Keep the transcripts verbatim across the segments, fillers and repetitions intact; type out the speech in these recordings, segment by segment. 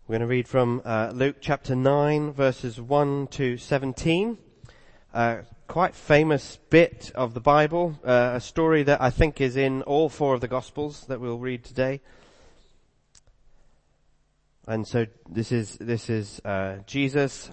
We're going to read from uh, Luke chapter nine, verses one to seventeen. Uh, quite famous bit of the Bible, uh, a story that I think is in all four of the Gospels that we'll read today. And so this is this is uh, Jesus.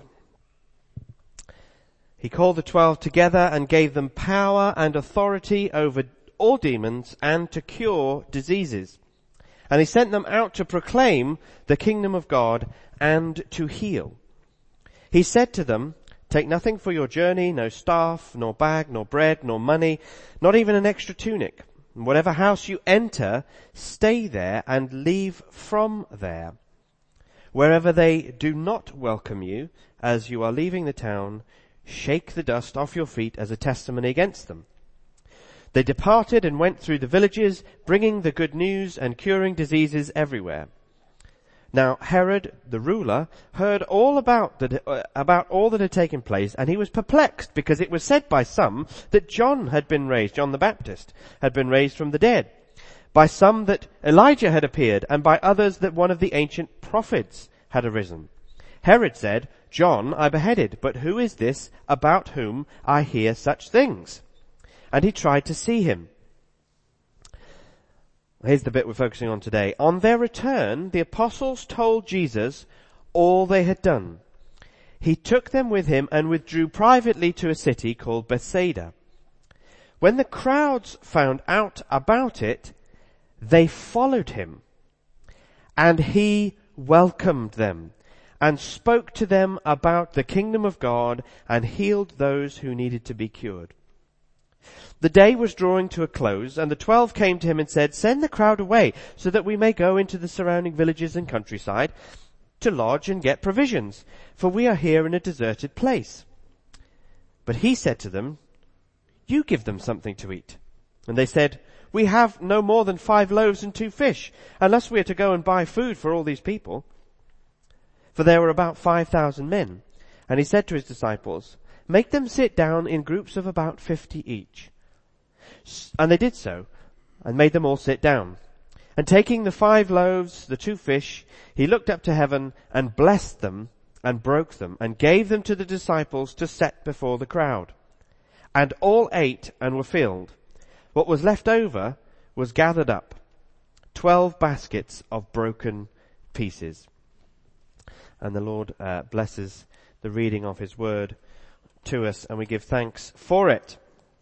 He called the twelve together and gave them power and authority over all demons and to cure diseases. And he sent them out to proclaim the kingdom of God and to heal. He said to them, "Take nothing for your journey, no staff, nor bag, nor bread, nor money, not even an extra tunic. Whatever house you enter, stay there and leave from there. Wherever they do not welcome you, as you are leaving the town, shake the dust off your feet as a testimony against them." They departed and went through the villages, bringing the good news and curing diseases everywhere. Now Herod, the ruler, heard all about that, uh, about all that had taken place, and he was perplexed, because it was said by some that John had been raised, John the Baptist, had been raised from the dead, by some that Elijah had appeared, and by others that one of the ancient prophets had arisen. Herod said, "John I beheaded, but who is this about whom I hear such things?" And he tried to see him. Here's the bit we're focusing on today. On their return, the apostles told Jesus all they had done. He took them with him and withdrew privately to a city called Bethsaida. When the crowds found out about it, they followed him, and he welcomed them and spoke to them about the kingdom of God and healed those who needed to be cured. The day was drawing to a close, and the twelve came to him and said, "Send the crowd away so that we may go into the surrounding villages and countryside to lodge and get provisions, for we are here in a deserted place." But he said to them, "You give them something to eat." And they said, "We have no more than five loaves and two fish, unless we are to go and buy food for all these people." For there were about five thousand men. And he said to his disciples, "Make them sit down in groups of about fifty each." And they did so, and made them all sit down. And taking the five loaves, the two fish, he looked up to heaven and blessed them and broke them and gave them to the disciples to set before the crowd. And all ate and were filled. What was left over was gathered up, twelve baskets of broken pieces. And the Lord uh, blesses the reading of his word to us, and we give thanks for it.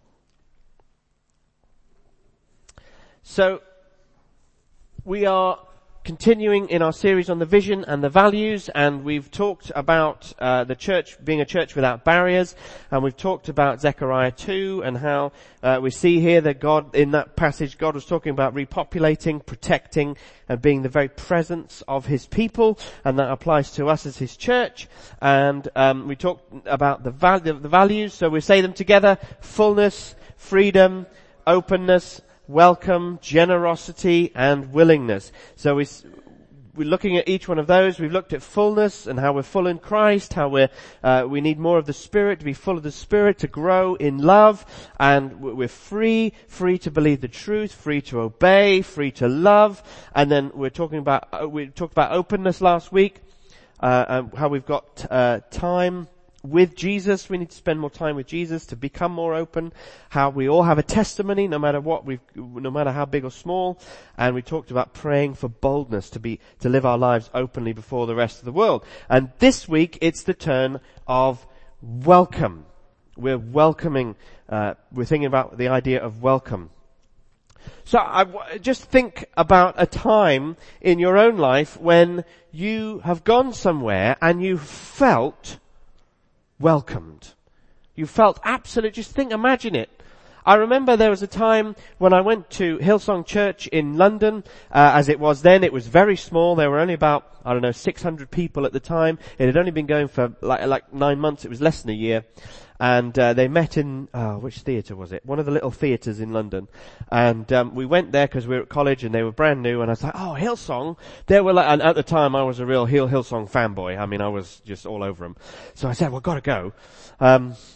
So, we are continuing in our series on the vision and the values, and we've talked about uh, the church being a church without barriers, and we've talked about Zechariah two and how uh, we see here that God, in that passage, God was talking about repopulating, protecting, and being the very presence of his people, and that applies to us as his church. And um, we talked about the, val- the values, so we say them together: fullness, freedom, openness, welcome, generosity, and willingness. So we, we're looking at each one of those. We've looked at fullness and how we're full in Christ, how we're, uh, we need more of the Spirit, to be full of the Spirit, to grow in love, and we're free, free to believe the truth, free to obey, free to love. And then we're talking about, uh, we talked about openness last week, uh, and how we've got, uh, time with Jesus. We need to spend more time with Jesus to become more open. How we all have a testimony, no matter what we've, no matter how big or small. And we talked about praying for boldness to be, to live our lives openly before the rest of the world. And this week it's the turn of welcome. We're welcoming, uh, we're thinking about the idea of welcome. So I w- just think about a time in your own life when you have gone somewhere and you felt welcomed. You felt absolute, just think, imagine it. I remember there was a time when I went to Hillsong Church in London, uh, as it was then. It was very small. There were only about, I don't know, six hundred people at the time. It had only been going for like, like nine months. It was less than a year. And, uh, they met in, oh, which theatre was it? One of the little theatres in London. And, um, we went there because we were at college and they were brand new, and I was like, oh, Hillsong. They were like, and at the time I was a real Hill, Hillsong fanboy. I mean, I was just all over them. So I said, well, gotta go. Um,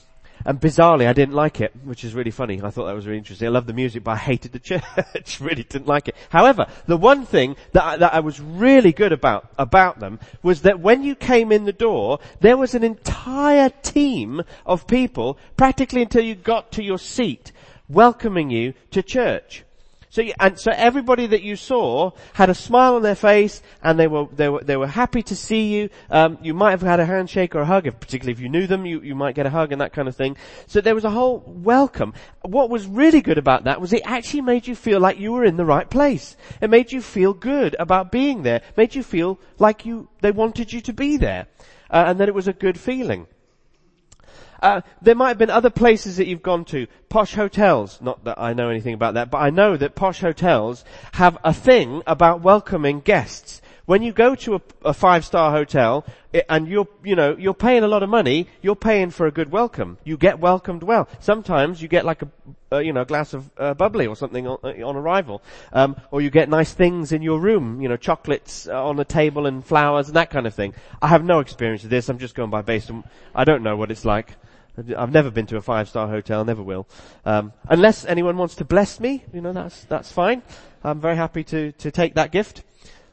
And bizarrely, I didn't like it, which is really funny. I thought that was really interesting. I loved the music, but I hated the church. Really didn't like it. However, the one thing that I, that I was really good about, about them was that when you came in the door, there was an entire team of people, practically until you got to your seat, welcoming you to church. So, you, and so everybody that you saw had a smile on their face, and they were they were they were happy to see you. Um, you might have had a handshake or a hug, if, particularly if you knew them. You you might get a hug and that kind of thing. So there was a whole welcome. What was really good about that was it actually made you feel like you were in the right place. It made you feel good about being there. It made you feel like you they wanted you to be there, uh, and that it was a good feeling. Uh, there might have been other places that you've gone to, posh hotels. Not that I know anything about that, but I know that posh hotels have a thing about welcoming guests. When you go to a, a five-star hotel it, and you're, you know, you're paying a lot of money, you're paying for a good welcome. You get welcomed well. Sometimes you get like a, uh, you know, a glass of uh, bubbly or something on, uh, on arrival, um, or you get nice things in your room, you know, chocolates uh, on the table and flowers and that kind of thing. I have no experience of this. I'm just going by based on. I don't know what it's like. I've never been to a five-star hotel, never will. Um, unless anyone wants to bless me, you know, that's, that's fine. I'm very happy to, to take that gift.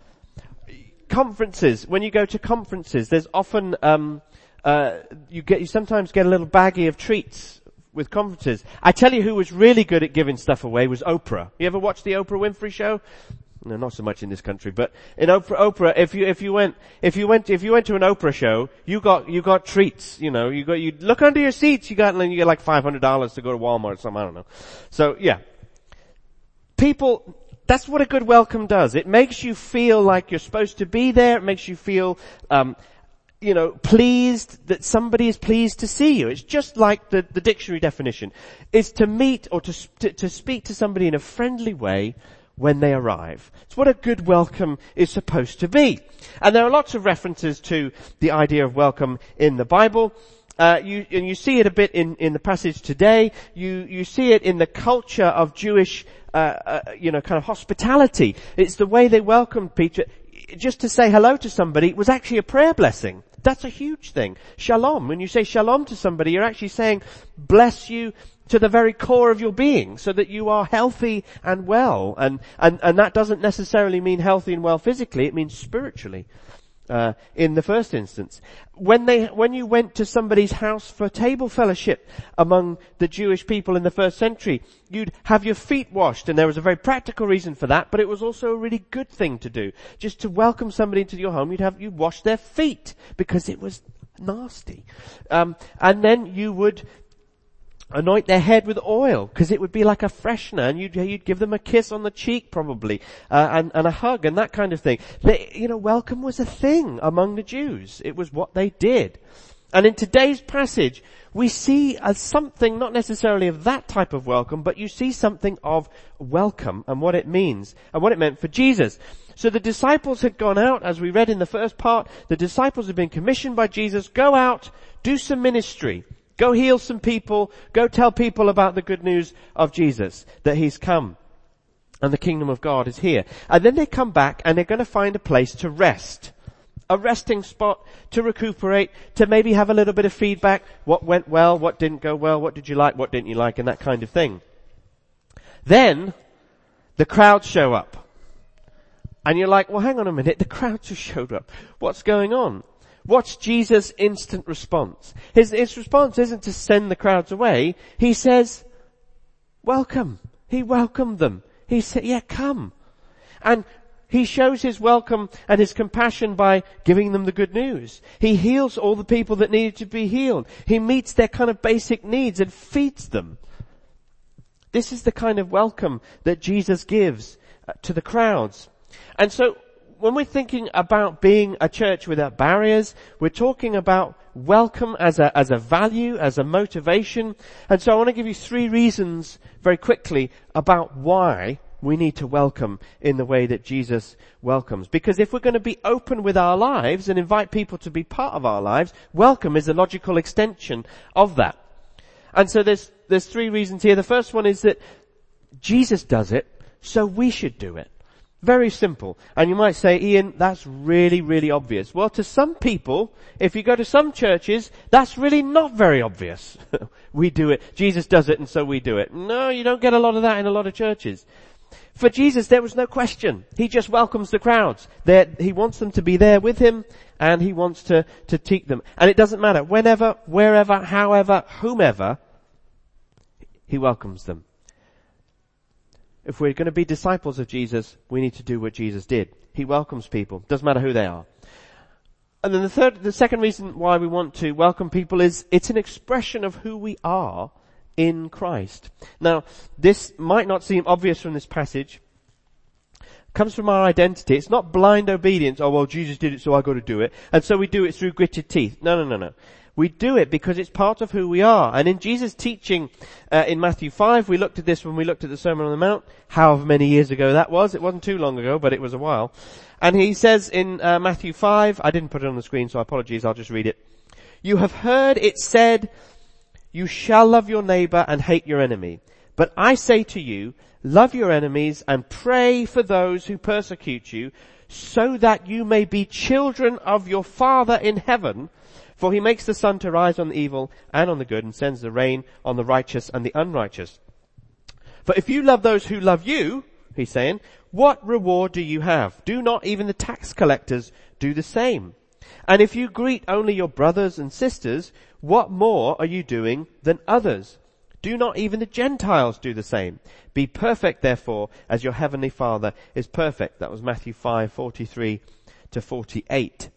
Conferences. When you go to conferences, there's often, um, uh, you get, you sometimes get a little baggie of treats with conferences. I tell you who was really good at giving stuff away was Oprah. You ever watch the Oprah Winfrey Show? No, not so much in this country, but in Oprah, Oprah, if you, if you went, if you went, if you went to an Oprah show, you got, you got treats, you know, you got, you look under your seats, you got, and then you get like five hundred dollars to go to Walmart or something, I don't know. So, yeah. People, that's what a good welcome does. It makes you feel like you're supposed to be there. It makes you feel, um, you know, pleased that somebody is pleased to see you. It's just like the, the dictionary definition. It's to meet or to, to, to speak to somebody in a friendly way when they arrive. It's what a good welcome is supposed to be. And there are lots of references to the idea of welcome in the Bible. Uh, you, and you see it a bit in, in the passage today. You, you see it in the culture of Jewish, uh, uh, you know, kind of hospitality. It's the way they welcomed Peter. Just to say hello to somebody was actually a prayer blessing. That's a huge thing. Shalom. When you say shalom to somebody, you're actually saying, bless you to the very core of your being, so that you are healthy and well. And, and, and that doesn't necessarily mean healthy and well physically, it means spiritually, uh, in the first instance. When they, when you went to somebody's house for table fellowship among the Jewish people in the first century, you'd have your feet washed, and there was a very practical reason for that, but it was also a really good thing to do. Just to welcome somebody into your home, you'd have, you'd wash their feet, because it was nasty. Um, and then you would anoint their head with oil, because it would be like a freshener, and you'd, you'd give them a kiss on the cheek probably, uh, and, and a hug and that kind of thing. They, you know, welcome was a thing among the Jews. It was what they did. And in today's passage, we see as something, not necessarily of that type of welcome, but you see something of welcome and what it means, and what it meant for Jesus. So the disciples had gone out, as we read in the first part, the disciples had been commissioned by Jesus, go out, do some ministry. Go heal some people. Go tell people about the good news of Jesus, that he's come and the kingdom of God is here. And then they come back and they're going to find a place to rest. A resting spot to recuperate, to maybe have a little bit of feedback. What went well, what didn't go well, what did you like, what didn't you like, and that kind of thing. Then the crowds show up. And you're like, well, hang on a minute, the crowds just showed up. What's going on? What's Jesus' instant response? His, his response isn't to send the crowds away. He says, welcome. He welcomed them. He said, yeah, come. And he shows his welcome and his compassion by giving them the good news. He heals all the people that needed to be healed. He meets their kind of basic needs and feeds them. This is the kind of welcome that Jesus gives to the crowds. And so, when we're thinking about being a church without barriers, we're talking about welcome as a, as a value, as a motivation. And so I want to give you three reasons very quickly about why we need to welcome in the way that Jesus welcomes. Because if we're going to be open with our lives and invite people to be part of our lives, welcome is a logical extension of that. And so there's, there's three reasons here. The first one is that Jesus does it, so we should do it. Very simple. And you might say, Ian, that's really, really obvious. Well, to some people, if you go to some churches, that's really not very obvious. We do it. Jesus does it, and so we do it. No, you don't get a lot of that in a lot of churches. For Jesus, there was no question. He just welcomes the crowds. They're, he wants them to be there with him, and he wants to, to teach them. And it doesn't matter. Whenever, wherever, however, whomever, he welcomes them. If we're going to be disciples of Jesus, we need to do what Jesus did. He welcomes people. Doesn't matter who they are. And then the third, the second reason why we want to welcome people is it's an expression of who we are in Christ. Now, this might not seem obvious from this passage. It comes from our identity. It's not blind obedience. Oh, well, Jesus did it, so I've got to do it. And so we do it through gritted teeth. No, no, no, no. We do it because it's part of who we are. And in Jesus' teaching uh, in Matthew five, we looked at this when we looked at the Sermon on the Mount, however many years ago that was. It wasn't too long ago, but it was a while. And he says in uh, Matthew five, I didn't put it on the screen, so apologies, I'll just read it. You have heard it said, you shall love your neighbor and hate your enemy. But I say to you, love your enemies and pray for those who persecute you, so that you may be children of your Father in heaven. For he makes the sun to rise on the evil and on the good, and sends the rain on the righteous and the unrighteous. For if you love those who love you, he's saying, what reward do you have? Do not even the tax collectors do the same? And if you greet only your brothers and sisters, what more are you doing than others? Do not even the Gentiles do the same? Be perfect, therefore, as your heavenly Father is perfect. That was Matthew five, forty-three to forty-eight.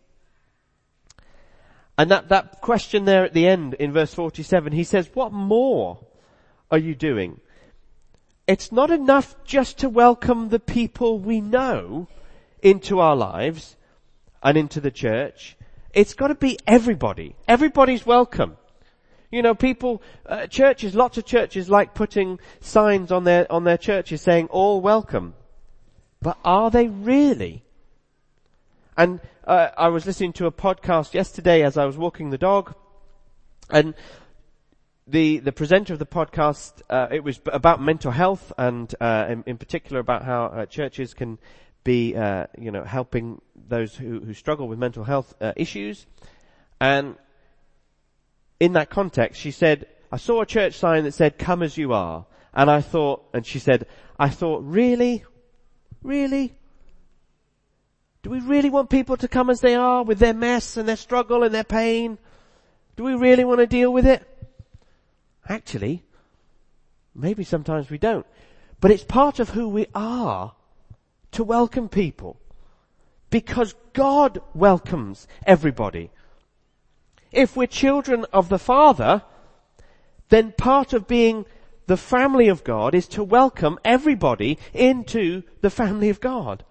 And that, that question there at the end in verse forty-seven, he says, what more are you doing? It's not enough just to welcome the people we know into our lives and into the church. It's got to be everybody. Everybody's welcome. You know, people, uh, churches, lots of churches like putting signs on their, on their churches saying all welcome. But are they really? And uh, I was listening to a podcast yesterday as I was walking the dog, and the the presenter of the podcast, uh, it was about mental health, and uh, in, in particular about how uh, churches can be, uh, you know, helping those who, who struggle with mental health uh, issues. And in that context, she said, I saw a church sign that said, come as you are. And I thought, and she said, I thought, really? Really? Do we really want people to come as they are with their mess and their struggle and their pain? Do we really want to deal with it? Actually, maybe sometimes we don't. But it's part of who we are to welcome people, because God welcomes everybody. If we're children of the Father, then part of being the family of God is to welcome everybody into the family of God.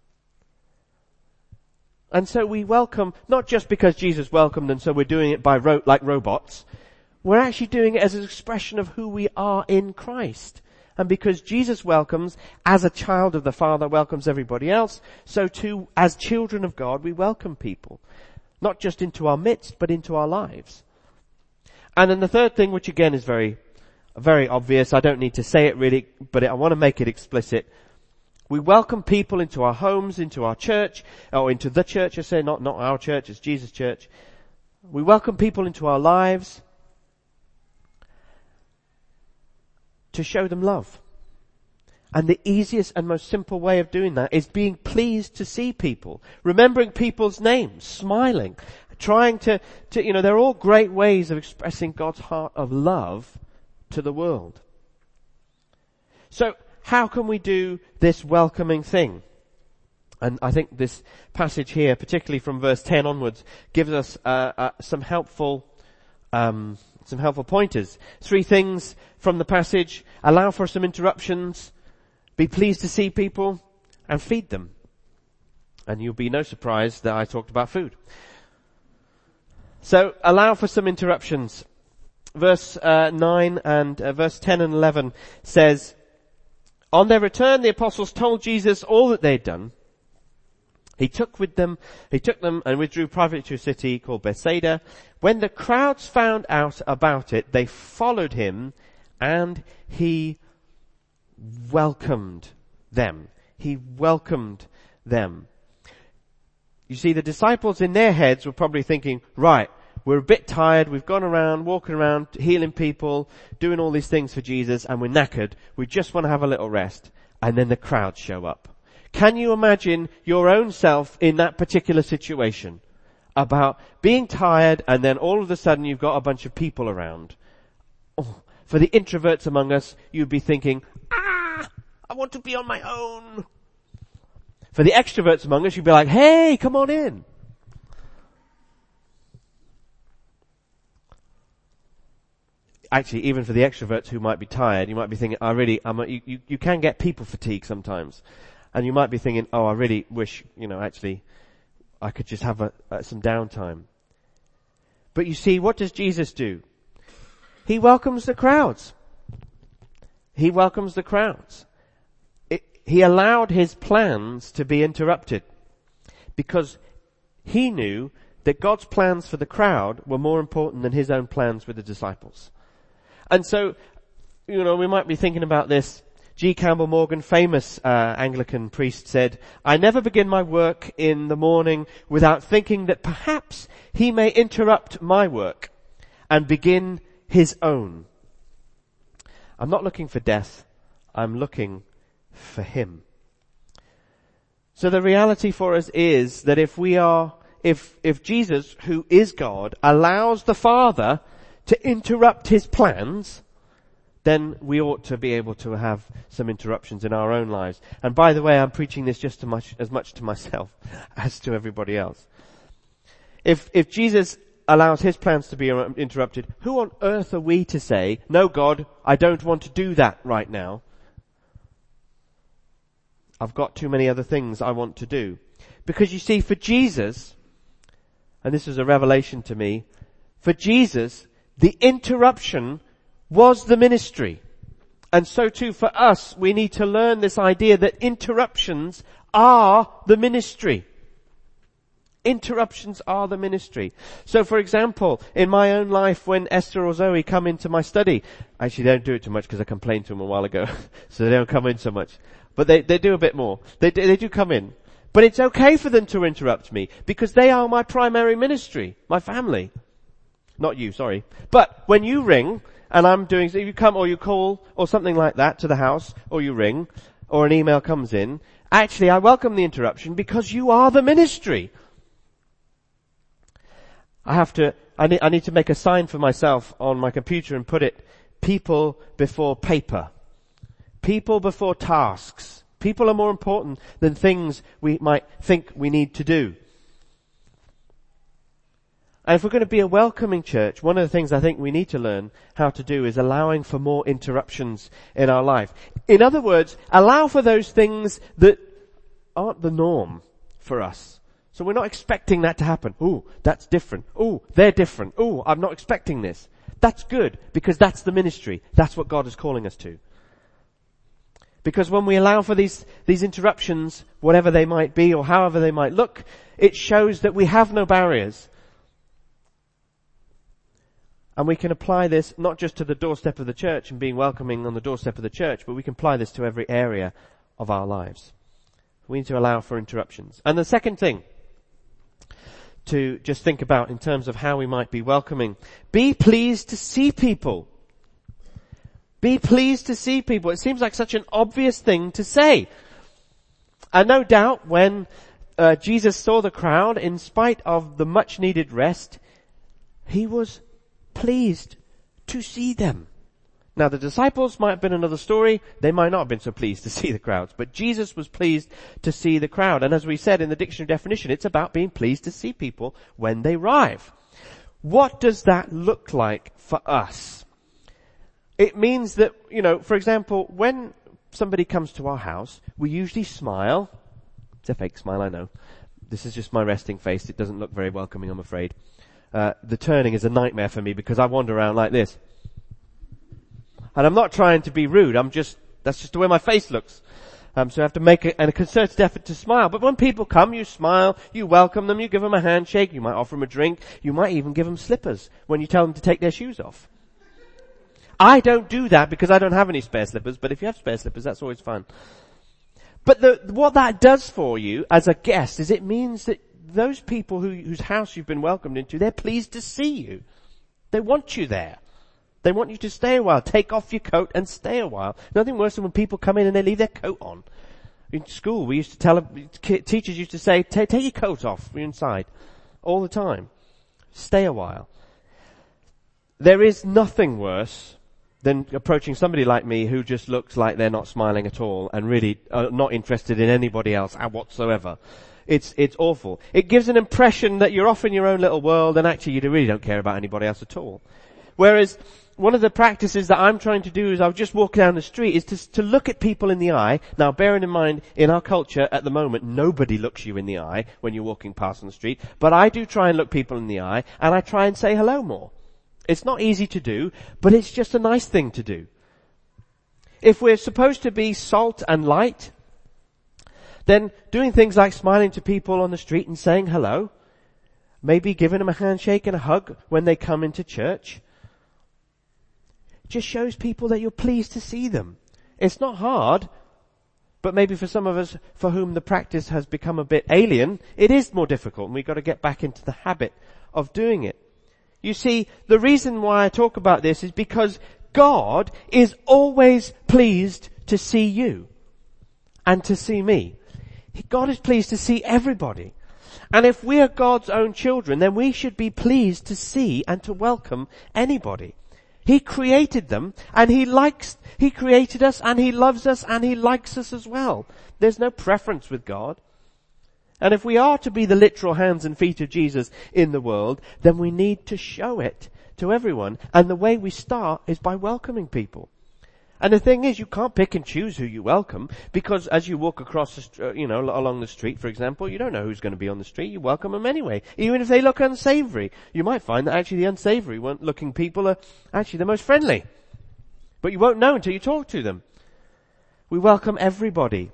And so we welcome, not just because Jesus welcomed and so we're doing it by ro- like robots. We're actually doing it as an expression of who we are in Christ. And because Jesus welcomes, as a child of the Father welcomes everybody else, so too, as children of God, we welcome people. Not just into our midst, but into our lives. And then the third thing, which again is very, very obvious, I don't need to say it really, but I want to make it explicit. We welcome people into our homes, into our church, or into the church, I say, not, not our church, it's Jesus' church. We welcome people into our lives to show them love. And the easiest and most simple way of doing that is being pleased to see people, remembering people's names, smiling, trying to, to, you know, they're all great ways of expressing God's heart of love to the world. So, how can we do this welcoming thing? And I think this passage here, particularly from verse ten onwards, gives us uh, uh, some helpful, um, some helpful pointers. Three things from the passage: allow for some interruptions, be pleased to see people, and feed them. And you'll be no surprise that I talked about food. So, allow for some interruptions. Verse uh, nine and uh, verse ten and eleven says, on their return, the apostles told Jesus all that they had done. He took with them, he took them and withdrew privately to a city called Bethsaida. When the crowds found out about it, they followed him, and he welcomed them. He welcomed them. You see, the disciples in their heads were probably thinking, right, we're a bit tired, we've gone around, walking around, healing people, doing all these things for Jesus, and we're knackered. We just want to have a little rest. And then the crowds show up. Can you imagine your own self in that particular situation? About being tired and then all of a sudden you've got a bunch of people around. Oh, for the introverts among us, you'd be thinking, ah, I want to be on my own. For the extroverts among us, you'd be like, hey, come on in. Actually, even for the extroverts who might be tired, you might be thinking, I really, I'm a, you, you, you can get people fatigue sometimes. And you might be thinking, oh, I really wish, you know, actually, I could just have a, uh, some downtime. But you see, what does Jesus do? He welcomes the crowds. He welcomes the crowds. It, he allowed his plans to be interrupted because he knew that God's plans for the crowd were more important than his own plans with the disciples. And so, you know, we might be thinking about this. G. Campbell Morgan, famous uh, Anglican priest, said, I never begin my work in the morning without thinking that perhaps he may interrupt my work and begin his own. I'm not looking for death. I'm looking for him. So the reality for us is that if we are, if, if Jesus, who is God, allows the Father to interrupt his plans, then we ought to be able to have some interruptions in our own lives. And by the way, I'm preaching this just to much, as much to myself as to everybody else. If, if Jesus allows his plans to be interrupted, who on earth are we to say, no God, I don't want to do that right now. I've got too many other things I want to do. Because you see, for Jesus, and this is a revelation to me, for Jesus, the interruption was the ministry. And so too for us, we need to learn this idea that interruptions are the ministry. Interruptions are the ministry. So for example, in my own life, when Esther or Zoe come into my study, actually they don't do it too much because I complained to them a while ago, so they don't come in so much. But they, they do a bit more. They, they do come in. But it's okay for them to interrupt me because they are my primary ministry, my family. Not you, sorry. But when you ring, and I'm doing, so you come or you call or something like that to the house, or you ring, or an email comes in, actually I welcome the interruption because you are the ministry. I have to, I need, I need to make a sign for myself on my computer and put it, people before paper. People before tasks. People are more important than things we might think we need to do. And if we're going to be a welcoming church, one of the things I think we need to learn how to do is allowing for more interruptions in our life. In other words, allow for those things that aren't the norm for us. So we're not expecting that to happen. Ooh, that's different. Ooh, they're different. Ooh, I'm not expecting this. That's good because that's the ministry. That's what God is calling us to. Because when we allow for these, these interruptions, whatever they might be or however they might look, it shows that we have no barriers. And we can apply this not just to the doorstep of the church and being welcoming on the doorstep of the church, but we can apply this to every area of our lives. We need to allow for interruptions. And the second thing to just think about in terms of how we might be welcoming, be pleased to see people. Be pleased to see people. It seems like such an obvious thing to say. And no doubt when uh, Jesus saw the crowd, in spite of the much needed rest, he was pleased to see them. Now the disciples might have been another story. They might not have been so pleased to see the crowds, but Jesus was pleased to see the crowd. And as we said in the dictionary definition, it's about being pleased to see people when they arrive. What does that look like for us? It means that, you know, for example, when somebody comes to our house, we usually smile. It's a fake smile, I know. This is just my resting face. It doesn't look very welcoming, I'm afraid. Uh, the turning is a nightmare for me because I wander around like this. And I'm not trying to be rude. I'm just, that's just the way my face looks. Um, so I have to make a, a concerted effort to smile. But when people come, you smile, you welcome them, you give them a handshake, you might offer them a drink, you might even give them slippers when you tell them to take their shoes off. I don't do that because I don't have any spare slippers, but if you have spare slippers, that's always fun. But the, what that does for you as a guest is it means that those people who, whose house you've been welcomed into, they're pleased to see you. They want you there. They want you to stay a while. Take off your coat and stay a while. Nothing worse than when people come in and they leave their coat on. In school, we used to tell, teachers used to say, take your coat off, you're inside. All the time. Stay a while. There is nothing worse than approaching somebody like me who just looks like they're not smiling at all and really are not interested in anybody else whatsoever. It's, it's awful. It gives an impression that you're off in your own little world and actually you really don't care about anybody else at all. Whereas one of the practices that I'm trying to do as I just walk down the street is to, to look at people in the eye. Now bearing in mind, in our culture at the moment, nobody looks you in the eye when you're walking past on the street. But I do try and look people in the eye and I try and say hello more. It's not easy to do, but it's just a nice thing to do. If we're supposed to be salt and light, then doing things like smiling to people on the street and saying hello, maybe giving them a handshake and a hug when they come into church, just shows people that you're pleased to see them. It's not hard, but maybe for some of us for whom the practice has become a bit alien, it is more difficult and we've got to get back into the habit of doing it. You see, the reason why I talk about this is because God is always pleased to see you and to see me. God is pleased to see everybody. And if we are God's own children, then we should be pleased to see and to welcome anybody. He created them and He likes, He created us and He loves us and He likes us as well. There's no preference with God. And if we are to be the literal hands and feet of Jesus in the world, then we need to show it to everyone. And the way we start is by welcoming people. And the thing is, you can't pick and choose who you welcome, because as you walk across the, you know, along the street, for example, you don't know who's going to be on the street. You welcome them anyway, even if they look unsavory. You might find that actually the unsavory looking people are actually the most friendly. But you won't know until you talk to them. We welcome everybody.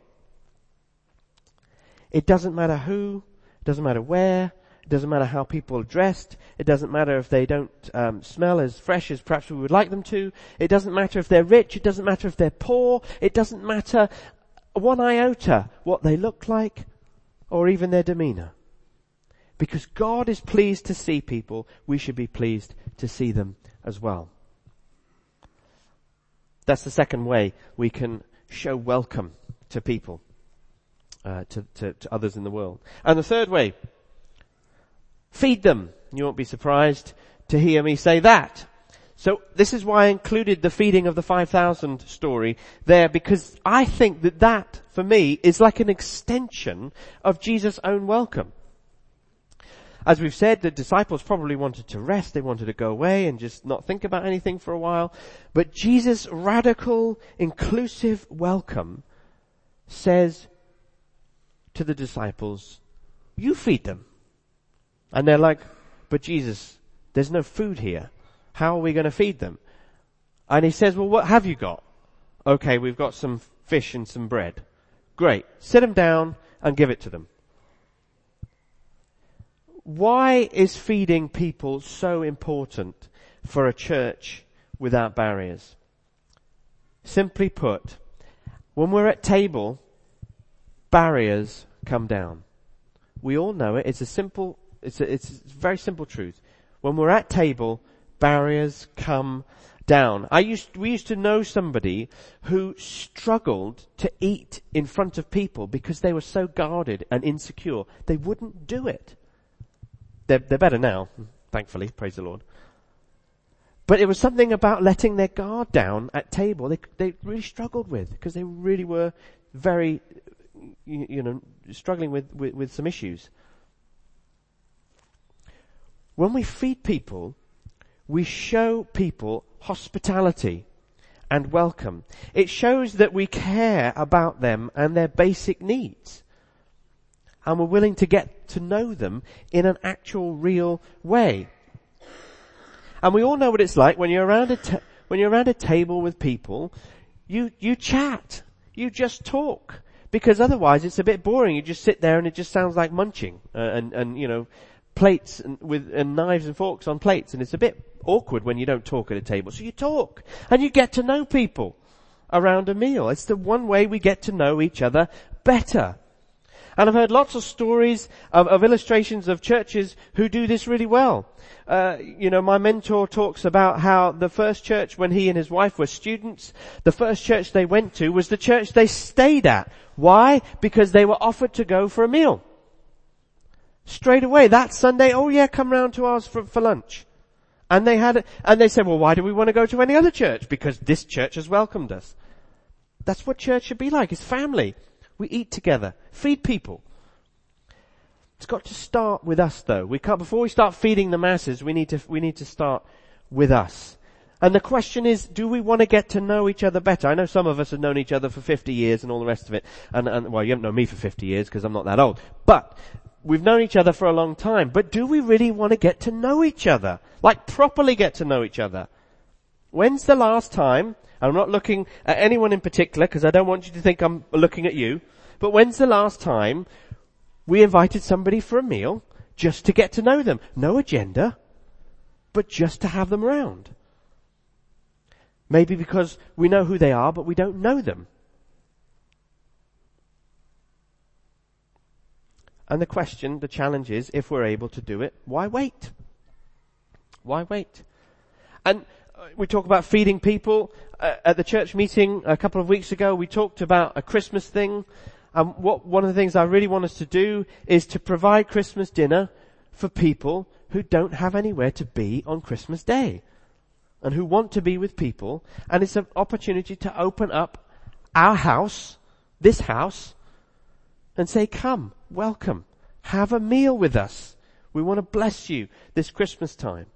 It doesn't matter who, it doesn't matter where, it doesn't matter how people are dressed, it doesn't matter if they don't um, smell as fresh as perhaps we would like them to, it doesn't matter if they're rich, it doesn't matter if they're poor, it doesn't matter one iota what they look like or even their demeanor. Because God is pleased to see people, we should be pleased to see them as well. That's the second way we can show welcome to people. Uh, to, to, to others in the world. And the third way, feed them. You won't be surprised to hear me say that. So this is why I included the feeding of the five thousand story there, because I think that that, for me, is like an extension of Jesus' own welcome. As we've said, the disciples probably wanted to rest. They wanted to go away and just not think about anything for a while. But Jesus' radical, inclusive welcome says to the disciples, you feed them. And they're like, but Jesus, there's no food here. How are we going to feed them? And he says, well, what have you got? Okay, we've got some fish and some bread. Great. Sit them down and give it to them. Why is feeding people so important for a church without barriers? Simply put, when we're at table, barriers come down. We all know it. It's a simple, it's a, it's a very simple truth. When we're at table, barriers come down. I used, we used to know somebody who struggled to eat in front of people because they were so guarded and insecure. They wouldn't do it. They're, they're better now, thankfully, praise the Lord. But it was something about letting their guard down at table they, they really struggled with, because they really were very, you, you know, struggling with, with, with some issues. When we feed people, we show people hospitality and welcome. It shows that we care about them and their basic needs. And we're willing to get to know them in an actual, real way. And we all know what it's like when you're around a ta- when you're around a table with people. You you chat, you just talk, because otherwise it's a bit boring. You just sit there and it just sounds like munching uh, and and you know plates and with and knives and forks on plates, and it's a bit awkward when you don't talk at a table. So you talk and you get to know people around a meal. It's the one way we get to know each other better. And I've heard lots of stories of, of illustrations of churches who do this really well. Uh, you know, my mentor talks about how the first church, when he and his wife were students, the first church they went to was the church they stayed at. Why? Because they were offered to go for a meal. Straight away, that Sunday, oh yeah, come round to ours for, for lunch. And they had, and they said, well, why do we want to go to any other church? Because this church has welcomed us. That's what church should be like. It's family. We eat together. Feed people. It's got to start with us though. We can't, before we start feeding the masses, we need to, we need to start with us. And the question is, do we want to get to know each other better? I know some of us have known each other for fifty years and all the rest of it. And, and well, you haven't known me for fifty years because I'm not that old. But we've known each other for a long time. But do we really want to get to know each other? Like properly get to know each other? When's the last time, I'm not looking at anyone in particular because I don't want you to think I'm looking at you, but when's the last time we invited somebody for a meal just to get to know them? No agenda, but just to have them around. Maybe because we know who they are, but we don't know them. And the question, the challenge is, if we're able to do it, why wait? Why wait? And we talk about feeding people. Uh, at the church meeting a couple of weeks ago, we talked about a Christmas thing. And what, one of the things I really want us to do is to provide Christmas dinner for people who don't have anywhere to be on Christmas Day and who want to be with people. And it's an opportunity to open up our house, this house, and say, come, welcome, have a meal with us. We want to bless you this Christmas time.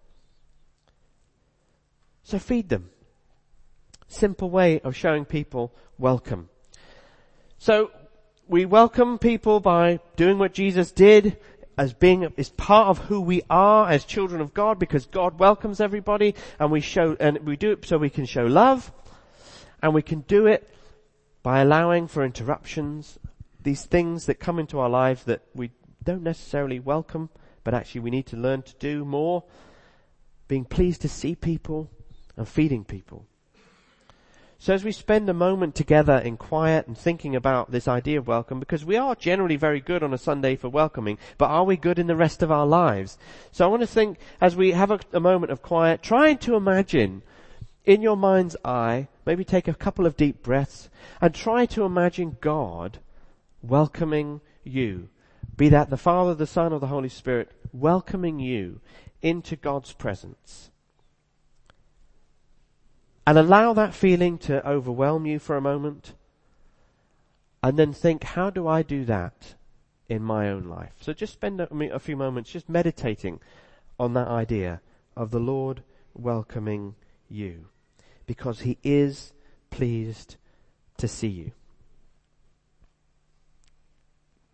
So feed them. Simple way of showing people welcome. So we welcome people by doing what Jesus did, as being is part of who we are as children of God, because God welcomes everybody, and we show and we do it so we can show love, and we can do it by allowing for interruptions, these things that come into our lives that we don't necessarily welcome, but actually we need to learn to do more, being pleased to see people and feeding people. So as we spend a moment together in quiet and thinking about this idea of welcome, because we are generally very good on a Sunday for welcoming, but are we good in the rest of our lives? So I want to think, as we have a, a moment of quiet, trying to imagine in your mind's eye, maybe take a couple of deep breaths, and try to imagine God welcoming you. Be that the Father, the Son, or the Holy Spirit, welcoming you into God's presence. And allow that feeling to overwhelm you for a moment. And then think, how do I do that in my own life? So just spend a, a few moments just meditating on that idea of the Lord welcoming you. Because He is pleased to see you.